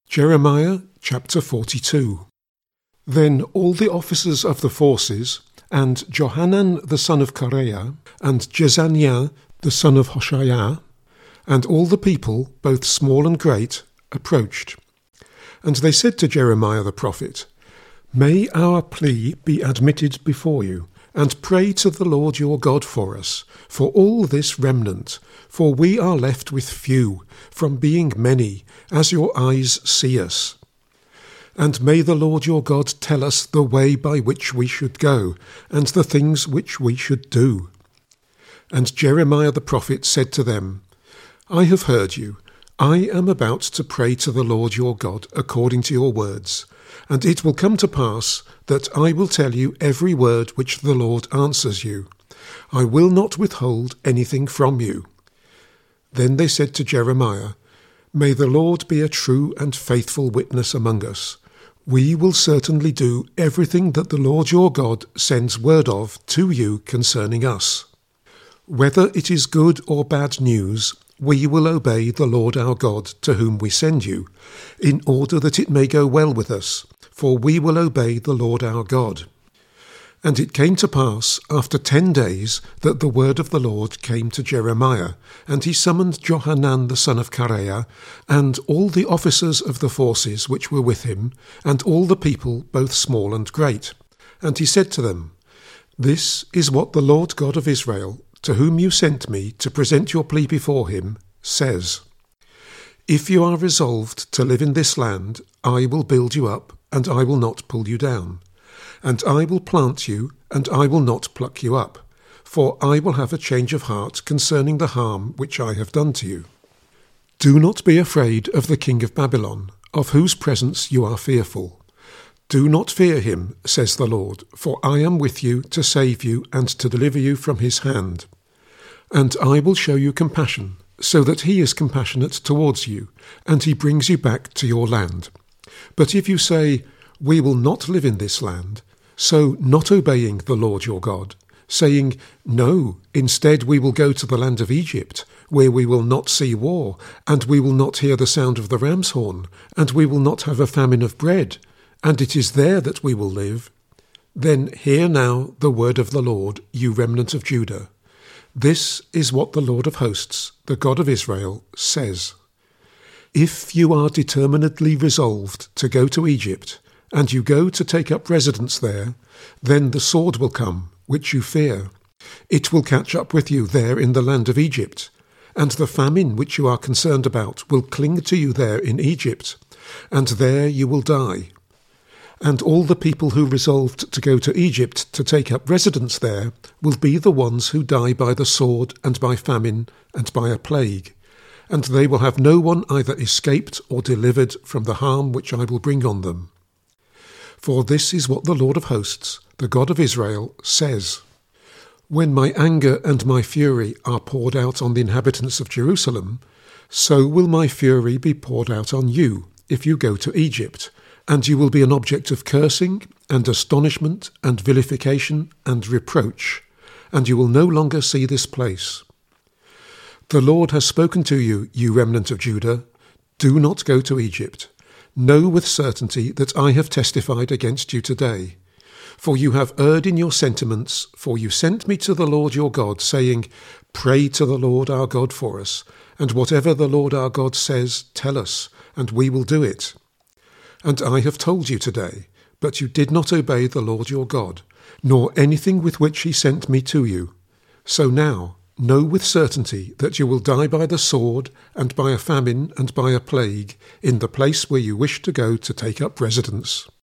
Jeremiah chapter 42. Then all the officers of the forces, and Johanan the son of Kareah, and Jezaniah the son of Hoshaiah, and all the people, both small and great, approached. And they said to Jeremiah the prophet, May our plea be admitted before you, and pray to the Lord your God for us, for all this remnant, for we are left with few, from being many, as your eyes see us. And may the Lord your God tell us the way by which we should go, and the things which we should do. And Jeremiah the prophet said to them, I have heard you. I am about to pray to the Lord your God according to your words, and it will come to pass that I will tell you every word which the Lord answers you. I will not withhold anything from you. Then they said to Jeremiah, May the Lord be a true and faithful witness among us. We will certainly do everything that the Lord your God sends word of to you concerning us. Whether it is good or bad news, we will obey the Lord our God to whom we send you, in order that it may go well with us, for we will obey the Lord our God. And it came to pass, after 10 days, that the word of the Lord came to Jeremiah, and he summoned Johanan the son of Kareah, and all the officers of the forces which were with him, and all the people, both small and great. And he said to them, This is what the Lord God of Israel, to whom you sent me to present your plea before him, says, If you are resolved to live in this land, I will build you up, and I will not pull you down. And I will plant you, and I will not pluck you up, for I will have a change of heart concerning the harm which I have done to you. Do not be afraid of the king of Babylon, of whose presence you are fearful. Do not fear him, says the Lord, for I am with you to save you and to deliver you from his hand. And I will show you compassion, so that he is compassionate towards you, and he brings you back to your land. But if you say, We will not live in this land, so not obeying the Lord your God, saying, No, instead we will go to the land of Egypt, where we will not see war, and we will not hear the sound of the ram's horn, and we will not have a famine of bread, and it is there that we will live. Then hear now the word of the Lord, you remnant of Judah. This is what the Lord of hosts, the God of Israel, says. If you are determinedly resolved to go to Egypt, and you go to take up residence there, then the sword will come, which you fear. It will catch up with you there in the land of Egypt, and the famine which you are concerned about will cling to you there in Egypt, and there you will die. And all the people who resolved to go to Egypt to take up residence there will be the ones who die by the sword and by famine and by a plague, and they will have no one either escaped or delivered from the harm which I will bring on them. For this is what the Lord of hosts, the God of Israel, says. When my anger and my fury are poured out on the inhabitants of Jerusalem, so will my fury be poured out on you if you go to Egypt, and you will be an object of cursing and astonishment and vilification and reproach, and you will no longer see this place. The Lord has spoken to you, you remnant of Judah. Do not go to Egypt. Know with certainty that I have testified against you today. For you have erred in your sentiments, for you sent me to the Lord your God, saying, Pray to the Lord our God for us, and whatever the Lord our God says, tell us, and we will do it. And I have told you today, but you did not obey the Lord your God, nor anything with which he sent me to you. So now, know with certainty that you will die by the sword, and by a famine, and by a plague, in the place where you wish to go to take up residence.